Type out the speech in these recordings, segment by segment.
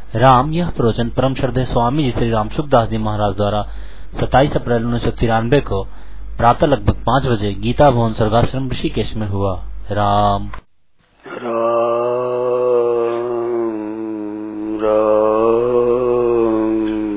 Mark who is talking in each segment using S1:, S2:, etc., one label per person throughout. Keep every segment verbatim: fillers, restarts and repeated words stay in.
S1: राम यह प्रवचन परम श्रद्धेय स्वामी जी श्री राम सुखदास जी महाराज द्वारा सत्ताईस अप्रैल उन्नीस सौ तिरानवे को प्रातः लगभग पाँच बजे गीता भवन स्वर्गाश्रम ऋषिकेश में हुआ। राम
S2: राम राम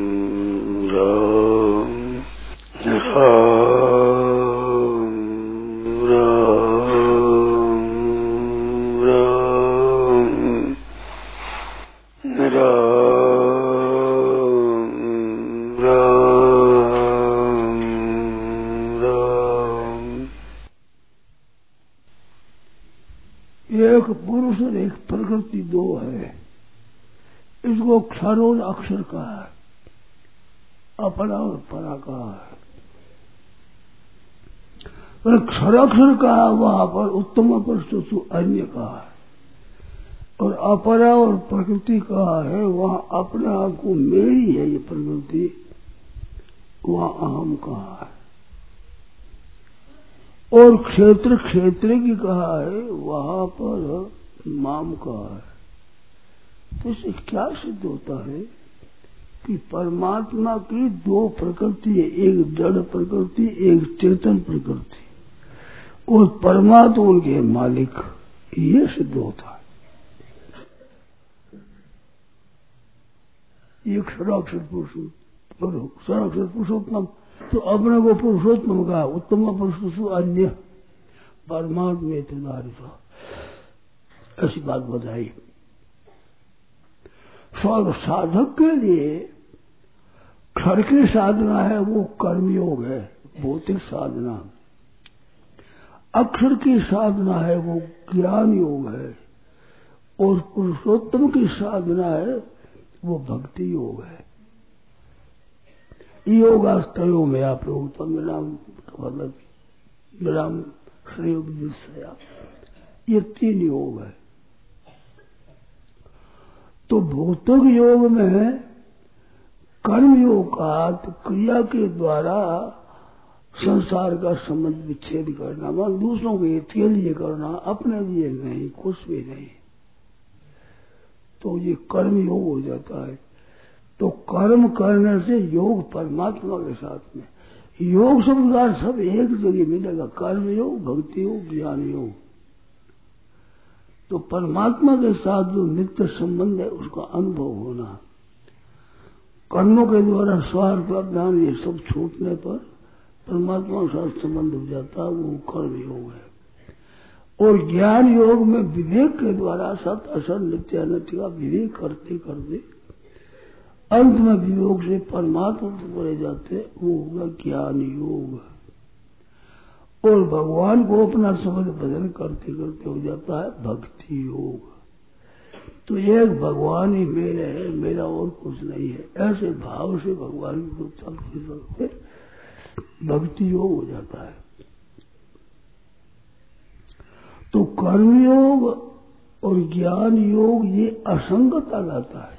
S3: एक पुरुष और एक प्रकृति दो है। इसको क्षर और अक्षर का है, अपरा और परा का है। क्षर अक्षर का वहां पर उत्तम परस्तु अन्य का है, और अपरा और प्रकृति का है वहां अपने आप को मेरी है ये प्रकृति, वहां अहम का है। और क्षेत्र क्षेत्र की कहा है वहां पर माम का है। तो इससे क्या सिद्ध होता है कि परमात्मा की दो प्रकृति है, एक जड़ प्रकृति एक चेतन प्रकृति, और परमात्मा उनके मालिक, ये सिद्ध होता है। ये क्षराक्षर पुरुषोत्तम क्षराक्षर पुरुषोत्तम, तो अपने को पुरुषोत्तम का उत्तम पुरुष अन्य परमात्मा तुधारित, ऐसी बात बताई। स्वर्ग साधक के लिए क्षर की साधना है वो कर्मयोग है, भौतिक साधना। अक्षर की साधना है वो ज्ञान योग है, और पुरुषोत्तम की साधना है वो भक्ति योग है। योगास्त्रों में आप लोग तो विराम मतलब विराम श्रेय ये तीन योग है। तो भौतिक योग में कर्म योग का क्रिया के द्वारा संसार का संबंध विच्छेद करना, मान दूसरों के हित के लिए करना, अपने लिए नहीं, कुछ भी नहीं, तो ये कर्म योग हो जाता है। तो कर्म करने से योग परमात्मा के साथ में, योग शब्द का सब एक जगह मिलेगा, कर्म योग, भक्ति योग, ज्ञान योग। तो परमात्मा के साथ जो नित्य संबंध है उसका अनुभव होना, कर्मों के द्वारा स्वार्थ अभिमान ये सब छूटने पर परमात्मा के साथ संबंध हो जाता है, वो कर्म योग है। और ज्ञान योग में विवेक के द्वारा सत असत नित्य अनित्य का विवेक करते करते अंत में वियोग से परमात्मा से पड़े जाते, वो होगा ज्ञान योग। और भगवान को अपना समझ भजन करते करते हो जाता है भक्ति योग। तो एक भगवान ही मेरे है, मेरा और कुछ नहीं है, ऐसे भाव से भगवान को चलते चलते भक्ति योग हो जाता है। तो कर्मयोग और ज्ञान योग ये असंगता लाता है,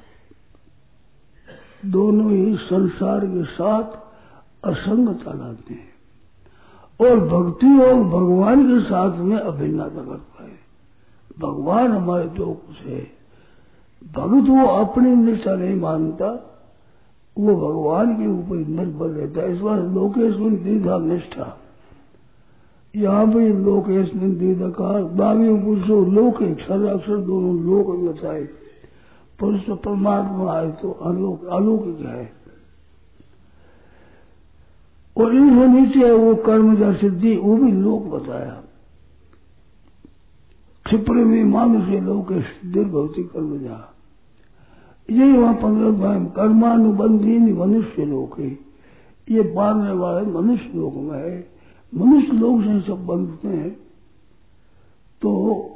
S3: दोनों ही संसार के साथ असंगता लाते हैं। और भक्ति योग भगवान के साथ में अभिन्नता करता है। भगवान हमारे जो कुछ है, भक्त वो अपनी निष्ठा नहीं मानता, वो भगवान के ऊपर निर्भर रहता है। इस बार लोकेशमिन दीधा निष्ठा, यहाँ पे लोकेशमिन दीधा कहा, दावी पुरुषो लोक अक्षर अक्षर दोनों लोक बताए, पुरुष परमात्मा आए तो अलोक अलौकिक है। और इनसे नीचे वो कर्मजा सिद्धि, वो भी लोक बताया। क्षिप्र में मानुष लोक सिद्धि भौतिक कर्मजा, यही वहां पंद्रह भाई कर्मानुबंधी मनुष्य लोक है, ये बांधने वाले मनुष्य लोक में है। मनुष्य लोक से सब बंधते हैं। तो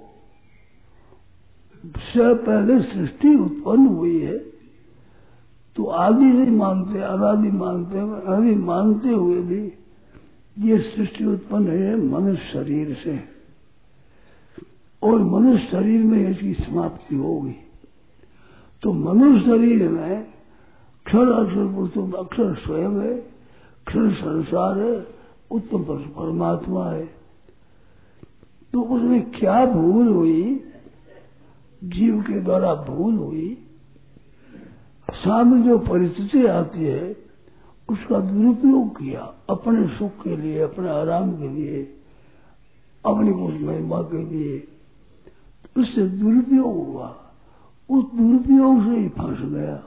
S3: से पहले सृष्टि उत्पन्न हुई है, तो आदि नहीं मानते, अनादि मानते, आदि मानते हुए भी ये सृष्टि उत्पन्न है मनुष्य शरीर से, और मनुष्य शरीर में इसकी समाप्ति होगी। तो मनुष्य शरीर में क्षर अक्षर पुरुषों अक्षर स्वयं है, क्षर संसार है, उत्तम परमात्मा है। तो उसमें क्या भूल हुई, जीव के द्वारा भूल हुई सामने जो परिस्थिति आती है उसका दुरुपयोग किया अपने सुख के लिए, अपने आराम के लिए, अपनी कुछ महिमा के लिए, उससे दुरुपयोग हुआ। उस दुरुपयोग से ही फंस गया।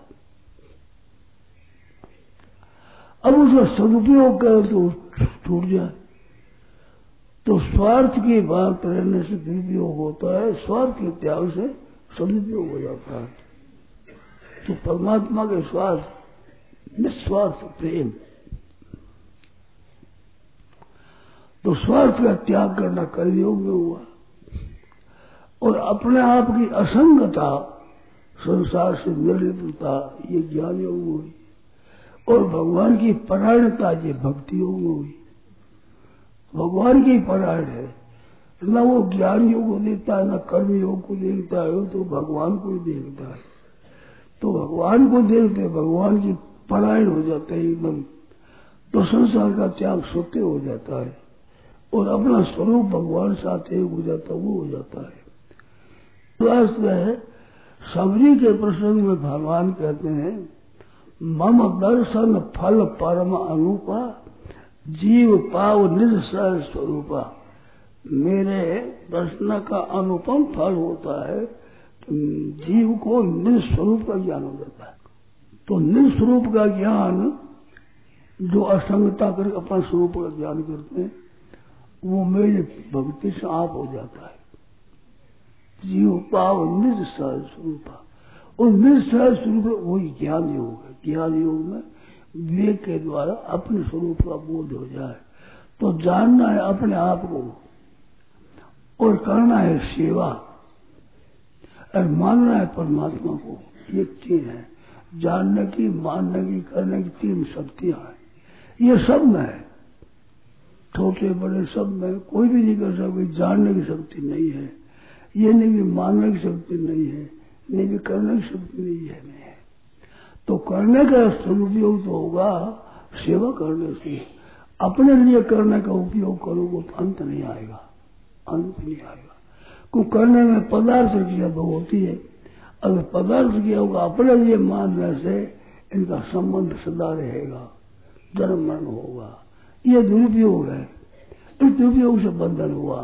S3: अब उसका सदुपयोग करे तो छूट जाए। तो स्वार्थ की बात रहने से दुरुपयोग होता है, स्वार्थ के त्याग से सदुपयोग हो जाता है। तो परमात्मा के स्वार्थ निस्वार्थ प्रेम, तो स्वार्थ का त्याग करना कर्मयोग में हुआ और अपने आप की असंगता, संसार से निर्लिप्तता, ये ज्ञान योग में हुई और भगवान की परायणता ये भक्ति योग में हुई। भगवान की परायण है, न वो ज्ञान योग को देखता है, न कर्म योग को देखता है, तो भगवान को ही देखता है। तो भगवान को देखते भगवान की परायण हो जाते हैं एकदम, तो संसार का त्याग सत्य हो जाता है और अपना स्वरूप भगवान साथ एक हो जाता, वो हो जाता है। तो है सबरी के प्रसंग में भगवान कहते हैं, मम दर्शन फल परम अनुपा, जीव पाव निज सहज स्वरूपा। मेरे दर्शन का अनुपम फल होता है कि जीव को निज स्वरूप का ज्ञान हो जाता है। तो निज स्वरूप का ज्ञान, जो असंगता कर अपना स्वरूप का ज्ञान करते हैं, वो मेरे भक्ति से आप हो जाता है। जीव पाव निज सहज स्वरूपा, और निज सहज स्वरूप वही ज्ञान योग है। ज्ञान योग में विवेक के द्वारा अपने स्वरूप का बोध हो जाए, तो जानना है अपने आप को और करना है सेवा और मानना है परमात्मा को। ये चीज है, जानने की, मानने की, करने की तीन शक्तियां हैं। ये सब में है, छोटे बड़े सब में। कोई भी नहीं कर सकता, जानने की शक्ति नहीं है, ये नहीं भी मानने की शक्ति नहीं है, नहीं भी करने की शक्ति नहीं है, नहीं है। तो करने का सदुपयोग तो होगा सेवा करने से। अपने लिए करने का उपयोग करोगे तो अंत नहीं आएगा, अंत नहीं आएगा। क्यों करने में पदार्थ क्रिया तो होती है, अगर पदार्थ किया होगा अपने लिए मानने से इनका संबंध सदा रहेगा, जन्म मरण होगा। ये दुरुपयोग है, इस दुरुपयोग से बंधन हुआ।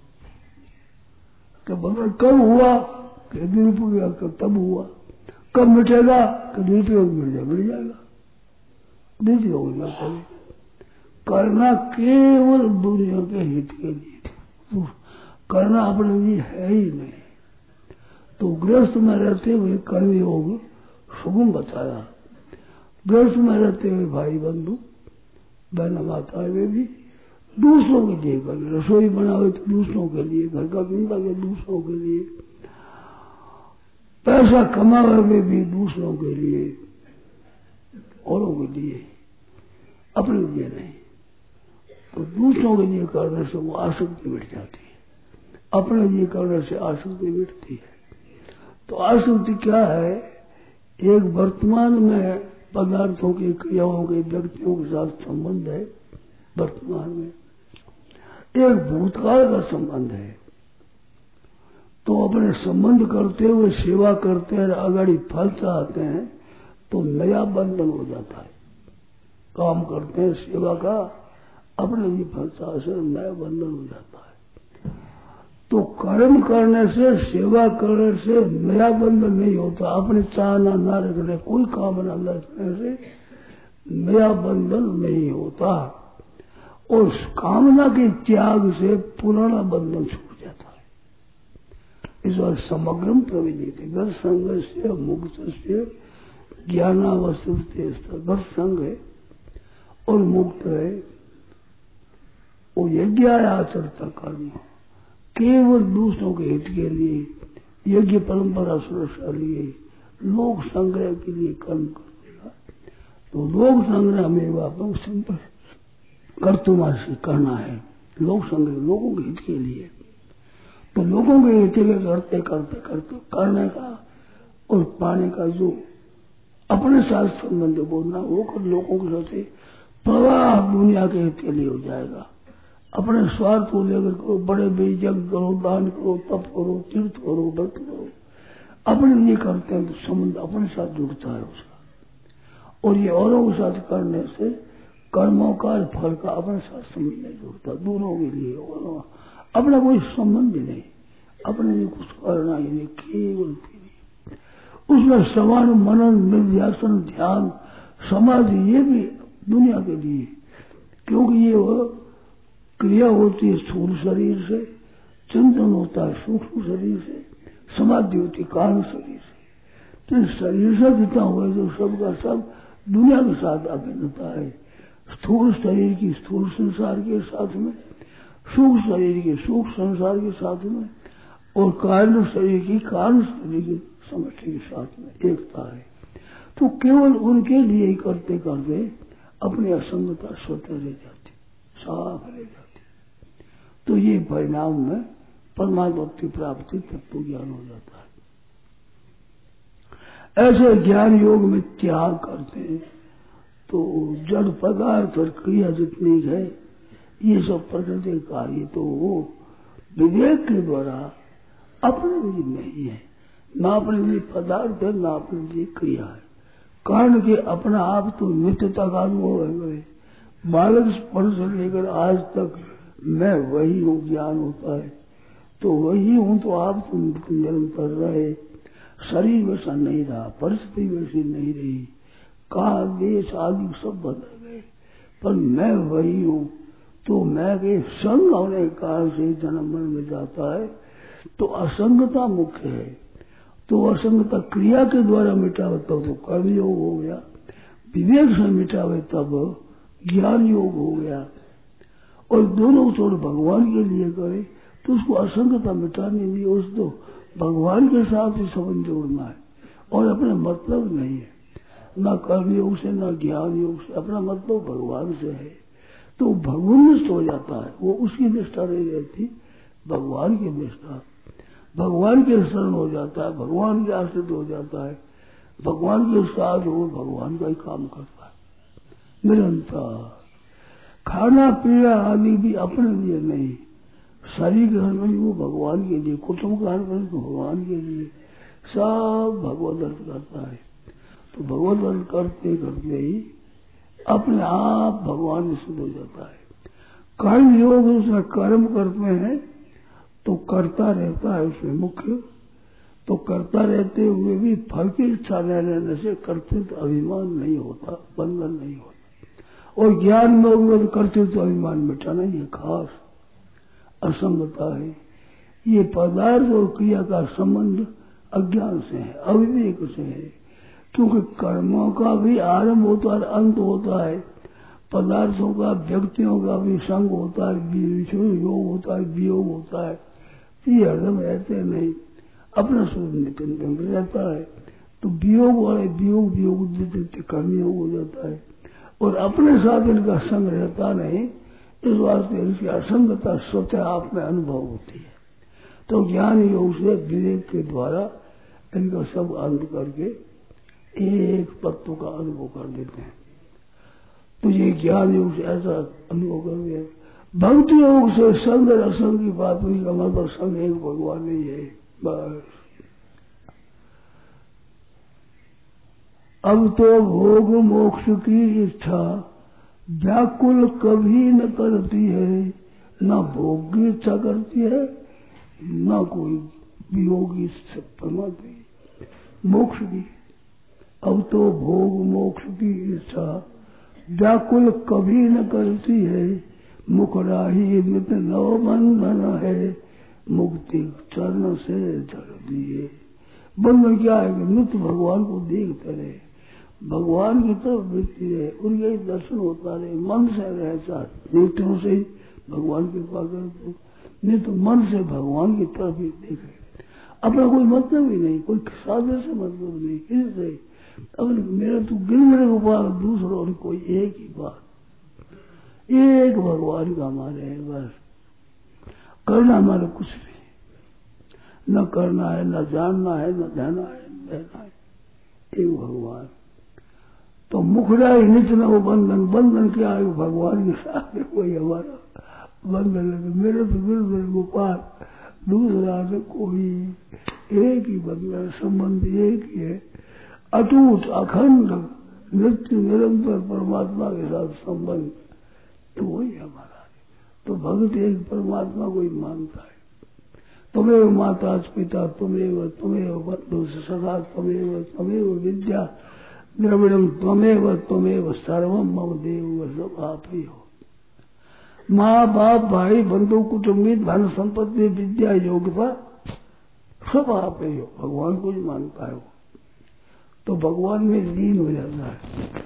S3: कि बंधन कब हुआ कि दुरुपयोग तब हुआ, कब मिटेगा कि दुरुपयोग मिट जाए मिट जाएगा, दुरुपयोग न करे। करना केवल दुनिया के हित के लिए, करना अपने लिए है ही नहीं। तो गृहस्थ में रहते हुए कर्मयोग सुगम बताया। गृहस्थ में रहते हुए भाई बंधु बहन माता वे भी दूसरों के लिए कर, रसोई बनावे तो दूसरों के लिए, घर का धंधा के दूसरों के लिए, पैसा कमावे में भी दूसरों के लिए, औरों के लिए, अपने लिए नहीं। तो दूसरों के लिए करने से वो आसक्ति मिट जाती है, अपने लिए करने से आसक्ति मिटती है। तो आसक्ति क्या है? एक वर्तमान में पदार्थों की, क्रियाओं के, व्यक्तियों के साथ संबंध है वर्तमान में, एक भूतकाल का संबंध है। तो अपने संबंध करते हुए सेवा करते हैं, अगाड़ी फल चाहते हैं, तो नया बंधन हो जाता है। काम करते हैं सेवा का, अपने भी फल चाहते हैं, नया बंधन हो जाता है। तो कर्म करने से, सेवा करने से नया बंधन नहीं होता। अपने चाहना न रखने, कोई कामना न रखने से नया बंधन नहीं होता। और कामना के त्याग से पुराना बंधन छूट जाता है। इस बार समग्रम प्रविदित गत संग से मुक्त से ज्ञानावस्थित गत संग है और मुक्त है। वो यज्ञ आचरता कर्म केवल दूसरों के हित के लिए, यज्ञ परंपरा सुरक्षा लिए, लोक संग्रह के लिए कर्म करेगा। तो लोक संग्रह में वापस सिंपल कर्तुमा से करना है। लोक संग्रह लोगों के हित के लिए, तो लोगों के हित के लिए करते करते करते करने का और पाने का जो अपने साथ संबंध बोलना, वो कर लोगों के साथ प्रवाह दुनिया के हित के लिए हो जाएगा। अपने स्वार्थ को लेकर करो, बड़े बेजग करो, दान करो, तप करो, तीर्थ करो, व्रत करो, अपने लिए करते हैं तो संबंध अपने साथ जुड़ता है उसका। और ये औरों के साथ करने से कर्मों का फल का अपने साथ संबंध नहीं जुड़ता। दूरों के लिए औरों अपना कोई संबंध नहीं, अपने लिए कुछ करना ही नहीं, केवल उसमें समान मनन निध्यासन ध्यान समाधि ये भी दुनिया के लिए, क्योंकि ये वो क्रिया होती है स्थूल शरीर से, चिंतन होता है सूक्ष्म शरीर से, समाधि होती है कारण शरीर से। तो शरीर से जितना हुआ जो सबका सब दुनिया के साथ अभिन्नता है। स्थूल शरीर की स्थूल संसार के साथ में, सूक्ष्म शरीर के सूक्ष्म संसार के साथ में, और कारण शरीर की कारण शरीर की समष्टि के साथ में एकता है। तो केवल उनके लिए ही करते करते अपनी असंगता स्वतः रह जाती, साफ रह जाती। तो ये परिणाम में परमात्मा की प्राप्ति तत्व ज्ञान हो जाता है। ऐसे ज्ञान योग में त्याग करते हैं तो जड़ पदार्थ और क्रिया जितनी है ये सब प्रकृति कार्य तो वो विवेक के द्वारा अपने लिए नहीं है, ना अपने लिए पदार्थ है ना अपने लिए क्रिया है। कारण के अपना आप तो नित्यता का अनुभव है। बालक स्पर्श से लेकर आज तक मैं वही हूँ ज्ञान होता है, तो वही हूँ तो आप तो निरंतर रहे। शरीर वैसा नहीं रहा, परिस्थिति वैसी नहीं रही, काल देश आदि सब बदल गए, पर मैं वही हूँ। तो मैं के संग होने के कारण से जन्म मन में जाता है। तो असंगता मुख्य है। तो असंगता क्रिया के द्वारा मिटावे तब तो कर्म योग हो गया, विवेक से मिटावे तब ज्ञान योग हो गया। और दोनों छोड़ भगवान के लिए करे तो उसको असंगता मिटानी नहीं, उस तो भगवान के साथ ही संबंध जोड़ना है और अपना मतलब नहीं है, ना कर्म योग से ना ज्ञान योग से, अपना मतलब भगवान से है। तो भगवान हो जाता है, वो उसकी निष्ठा नहीं रहती, भगवान की निष्ठा, भगवान के शरण हो जाता है, भगवान के आश्रित हो जाता है, भगवान के साथ वो भगवान का ही काम करता है निरंतर। खाना पीना आदि भी अपने लिए नहीं, शरीर के घर में वो भगवान के लिए, कुटुंब के घर में भगवान के लिए, सब भगवत अर्थ करता है। तो भगवत अर्थ करते करते ही अपने आप भगवान में शुद्ध हो जाता है। कर्म योग उसमें कर्म करते हैं तो करता रहता है उसमें मुख्य, तो करता रहते हुए भी फल की इच्छा न रहने से कर्तृत्व अभिमान नहीं होता, बंधन नहीं होता। और ज्ञान में कर्तृत्व अभिमान मिटाना ये खास असंगता है। ये पदार्थ और क्रिया का संबंध अज्ञान से है, अविवेक से है, क्योंकि कर्मों का भी आरंभ होता है, अंत होता है, पदार्थों का व्यक्तियों का भी संग होता है, योग होता है, वियोग होता है। ये हरदम रहते नहीं, अपना स्वरूप नित्य रहता है। तो वियोग वाले वियोग वियोग देते कर्म योग हो जाता है, और अपने साथ इनका संग रहता नहीं, इस वास्ते इनकी असंगता स्वतः आप में अनुभव होती है। तो ज्ञान योग से विवेक के द्वारा इनका सब अंत करके एक तत्व का अनुभव कर देते हैं। तो ये ज्ञान योग से ऐसा अनुभव कर दिया। भक्ति योग से संग और असंग की बात नहीं, का मतलब संग एक भगवान नहीं है बस। अब तो भोग मोक्ष की इच्छा व्याकुल कभी न करती है, न भोग की इच्छा करती है, न कोई वियोग की परमात्मा मोक्ष की। अब तो भोग मोक्ष की इच्छा व्याकुल कभी न करती है, मुखराही मित नव बंधन है, मुक्ति चरण से जड़ दिए। बंधन क्या है? नित्य भगवान को देखते रहे, भगवान की तरफ वृत्ति रहे, उनके ही दर्शन होता रहे, मन से रहे, साथ नेत्रों से भगवान की कृपा करे, नहीं तो मन से भगवान की तरफ ही देखे। अपना कोई मतलब ही नहीं, कोई साधन से मतलब नहीं, किसी से अब मेरा तो गिरने को पास दूसरा और कोई एक ही बात, एक भगवान का हमारे है बस। करना हमारे कुछ नहीं, न करना है, न जानना है, न देना है, देना है, एक भगवान। तो मुखड़ा ही नित्य न हो बंधन, बंधन क्या है? भगवान के साथ कोई हमारा बंधन लगे। मेरे तो गिरधर गोपाल दूसरा न कोई, एक ही बंधन, संबंध एक ही है, अटूट अखंड नित्य निरंतर परमात्मा के साथ संबंध, तो वही हमारा है। तो भक्त एक परमात्मा को ही मानता है। तुम्हें माता पिता, तुम्हें तुम्हें बंधु सखा, तुम्हें तुम्हें विद्या द्रविड़म, त्वमेव त्वमेव सर्वम मम देव, सब आप ही हो। माँ बाप भाई बंधु कुटुंबी धन संपत्ति विद्या योग्यता सब आप ही हो। भगवान को ही मानता है वो, तो भगवान में लीन हो जाता है।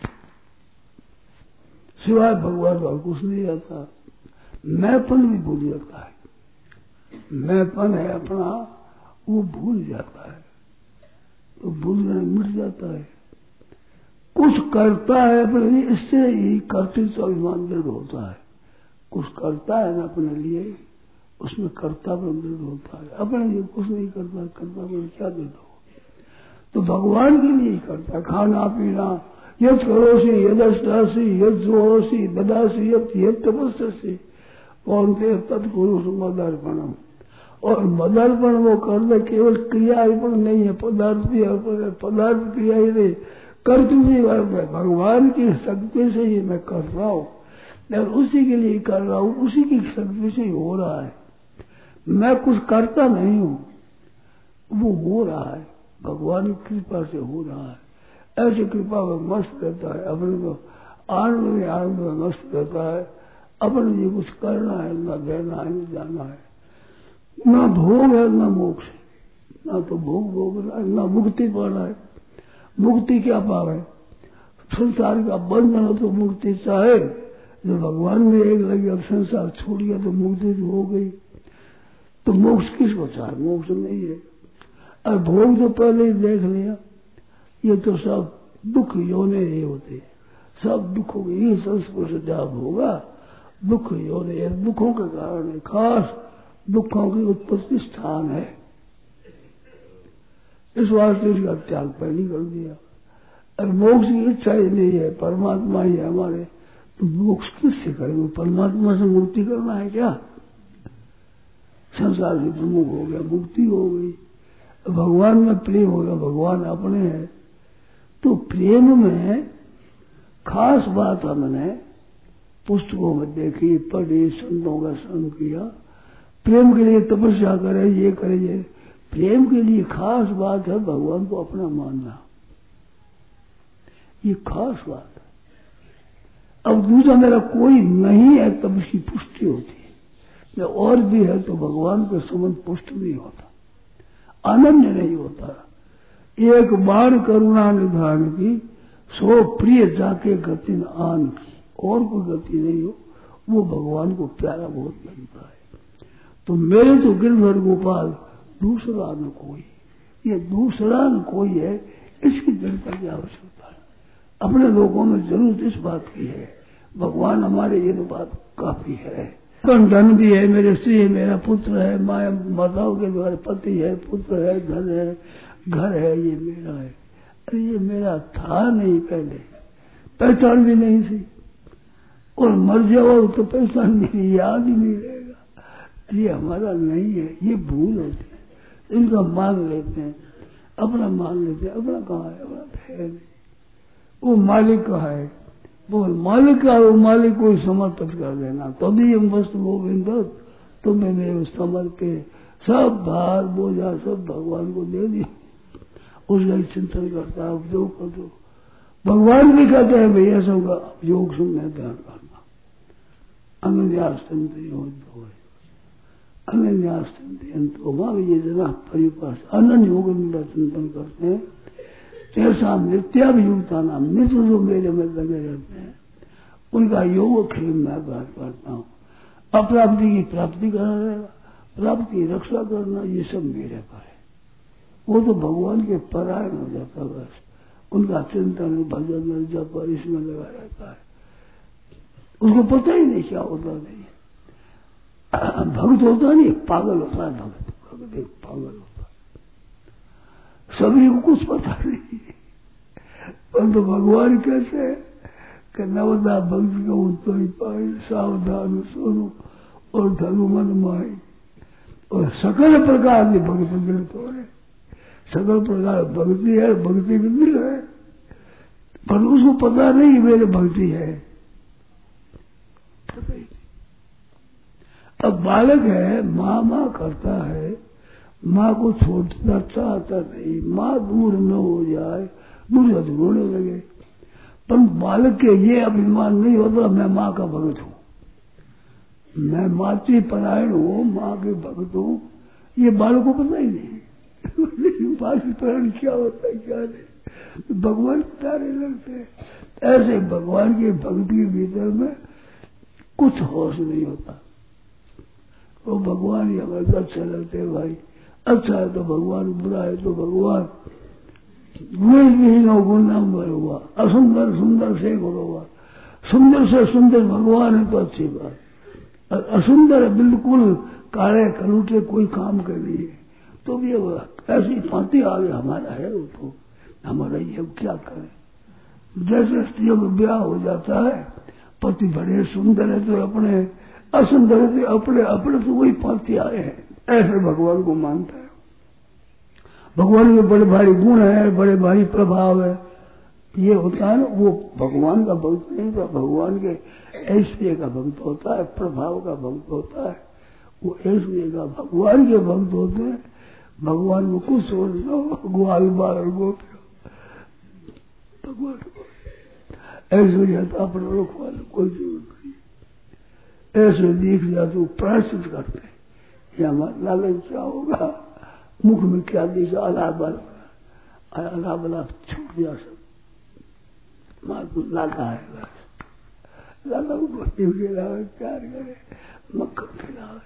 S3: सिवाय भगवान का कुछ नहीं रहता। मैंपन भी भूल जाता है। मैंपन है अपना, वो भूल जाता है। तो भूलना मिट जाता है। कुछ करता है अपने लिए, इससे ही कर्तृत्व अभिमान दृढ़ होता है। कुछ करता है ना अपने लिए, उसमें कर्तव्य दृढ़ होता है। अपने लिए कुछ नहीं करता, कर्तव्य क्या दृढ़ हो। तो भगवान के लिए ही करता है। खाना पीना, यद करोसी यदष्टासी यद जोहोसी ददासी यद यद तपस्सी कौन थे तत्पुरुष मदर्पणम। और मदर्पण वो करना केवल क्रिया अर्पण नहीं है, पदार्थ भी अर्पण है। पदार्थ क्रिया ही नहीं, कर तुझे भगवान की शक्ति से ही मैं कर रहा हूँ, और उसी के लिए कर रहा हूँ, उसी की शक्ति से ही हो रहा है। मैं कुछ करता नहीं हूँ, वो हो रहा है, भगवान की कृपा से हो रहा है। ऐसी कृपा में मस्त रहता है, अपने को आनंद में आनंद में मस्त रहता है। अपने लिए कुछ करना है, न देना है, न जाना है, न भोग है न मोक्ष, न तो भोग भोगना है, न मुक्ति पाना है। मुक्ति क्या पावे? संसार का बंधन हो तो मुक्ति चाहे, जो भगवान में एक लगी, अब संसार छोड़ गया तो मुक्ति हो गई। तो मोक्ष किसको चाहे? मोक्ष नहीं है। और भोग तो पहले ही देख लिया, ये तो सब दुख योने ही होते, सब दुखों की ही संस्पर्श जाप होगा। दुख योने दुखों के कारण है, खास दुखों की उत्पत्ति स्थान है। इस वास्ते इसका त्याग पहले कर दिया। और मोक्ष की इच्छा ही नहीं है, परमात्मा ही है हमारे, तो मोक्ष किससे करेंगे? परमात्मा से मुक्ति करना है क्या? संसार से विमुख हो गया, मुक्ति हो गई। भगवान में प्रेम हो गया, भगवान अपने हैं। तो प्रेम में खास बात हमने पुस्तकों में देखी, पढ़ी, संतों का संग किया। प्रेम के लिए तपस्या करे, ये करे, ये प्रेम के लिए खास बात है भगवान को अपना मानना, ये खास बात है। अब दूसरा मेरा कोई नहीं है तब इसकी पुष्टि होती है, और भी है तो भगवान के संबंध पुष्ट नहीं होता, अनन्य नहीं होता। एक बार करुणा निधान की, सो प्रिय जाके गति न आन की, और कोई गति नहीं हो, वो भगवान को प्यारा बहुत लगता है। तो मेरे तो गिरधर गोपाल दूसरा न कोई, ये दूसरा न कोई है, इसकी दृढ़ता की आवश्यकता है। अपने लोगों में जरूरत इस बात की है, भगवान हमारे ये तो बात काफी है। धन भी है, मेरे स्त्री है, मेरा पुत्र है, माया माताओं के द्वारा पति है, पुत्र है, धन है, घर है, ये मेरा है। अरे ये मेरा था नहीं, पहले पहचान भी नहीं थी, और मर जाओ तो पहचान नहीं, याद ही नहीं रहेगा। ये हमारा नहीं है, ये भूल होती है। इनका मान लेते हैं, अपना मान लेते हैं, अपना कहाँ है? अपना है नहीं, वो मालिक का है, वो मालिक का, वो मालिक को समर्पित कर देना। तभी हम वस्तु गोविंद तुम्हें मेरे समर्पे, सब भार बोझा सब भगवान को दे दिया, उसका चिंतन करता है, उपयोग कर दो। भगवान भी कहते हैं भैया सबका योग सुनने ध्यान करना। अनन्यास्तंत योग अनन्यास्तंत ये जना परिपास अनन्य योग मेरा चिंतन करते हैं। ऐसा नित्याभियुक्ता नाम नित्य जो मेरे में लगे रहते हैं, उनका योग क्षेम मैं बात करता हूँ। अप्राप्ति की प्राप्ति करना, प्राप्ति की रक्षा करना, ये सब मेरे पर है। वो तो भगवान के परायण हो जाता, बस उनका चिंतन भजन जप इसमें लगा रहता है, उसको पता ही नहीं क्या होता नहीं। भक्त होता नहीं, पागल होता है। भक्त भक्त एक पागल होता है, सभी को कुछ पता नहीं, परंतु तो भगवान कैसे है कि नवदा भक्त को तो ही पाई, सावधान सुनो और धनु मन माई, और सकल प्रकार की भक्ति मिलते हो रहे, सकल प्रकार भक्ति है, भक्ति भी मिल रहे। पर उसको पता नहीं मेरे भक्ति है, पता ही नहीं। अब बालक है, माँ माँ करता है, माँ को छोड़ना चाहता नहीं, माँ दूर न हो जाए, दूर जाते रोने लगे। पर बालक के ये अभिमान नहीं होता मैं माँ का भक्त हूं, मैं मातृ परायण हूं, माँ के भक्त हूं, ये बालक को पता ही नहीं। मातृ परायण क्या होता है क्या नहीं, भगवान प्यारे लगते हैं। ऐसे भगवान के भक्ति के भीतर में कुछ होश नहीं होता। वो भगवान ही हमें अच्छा लगते हैं भाई, अच्छा है तो भगवान, बुरा है तो भगवान। गुण गुण नाम हुआ, असुंदर सुंदर से गुण हुआ, सुंदर से सुंदर भगवान है तो अच्छी बात, असुंदर है बिल्कुल काले कलूटे कोई काम के लिए, तो भी ऐसी पांति आगे हमारा है, वो तो हमारा ये अब क्या करें। जैसे स्त्रियों में ब्याह हो जाता है, पति बड़े सुंदर है तो अपने, असुंदर है तो अपने अपने तो वही पांति आए हैं, ऐसे भगवान को मानता है। भगवान के बड़े भारी गुण है, बड़े भारी प्रभाव है, ये होता है ना, वो भगवान का भक्त नहीं था, भगवान के ऐश्वर्य का भक्त होता है, प्रभाव का भक्त होता है। वो ऐश्वर्य का भगवान के भक्त होते हैं, भगवान को कुछ सोच लो, ग्वाल बाल गोपियों, भगवान को ऐश्वर्य था अपने रखवा लो, कोई जरूरत नहीं। ऐसे दिख जाए तो प्रायश्चित करते हैं, ये हमारा लालच क्या होगा, मुख में क्या दिखा, अलाप अलाप अलाप छूट गया सब, माँ को लाला है, लाला को बच्चे खिलावे, प्यार करे, मक्खन खिलावे।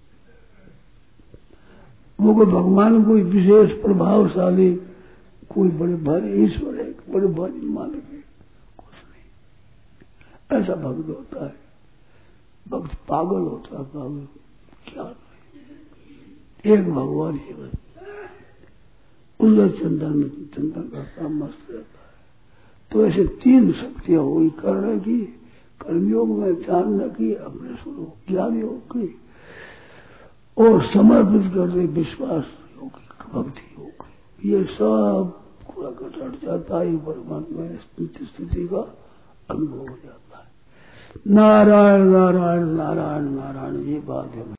S3: वो कोई भगवान कोई विशेष प्रभावशाली, कोई बड़े भारी ईश्वर है, बड़े भारी मालिक है, कुछ नहीं। ऐसा भक्त होता है, भक्त पागल होता है, पागल क्या नहीं। एक भगवान ही है, उसका चंदन में चंदन करता मस्त रहता है। तो ऐसे तीन शक्तियां हुई, करने की, कर्मयोग में जानने की, अपने स्वरूप ज्ञान योग की, और समर्पित करते विश्वास योग, भक्ति योग, ये सब पूरा घट जाता है, परमात्मा स्थिति का अनुभव हो जाता है। नारायण नारायण नारायण नारायण, ये बात है।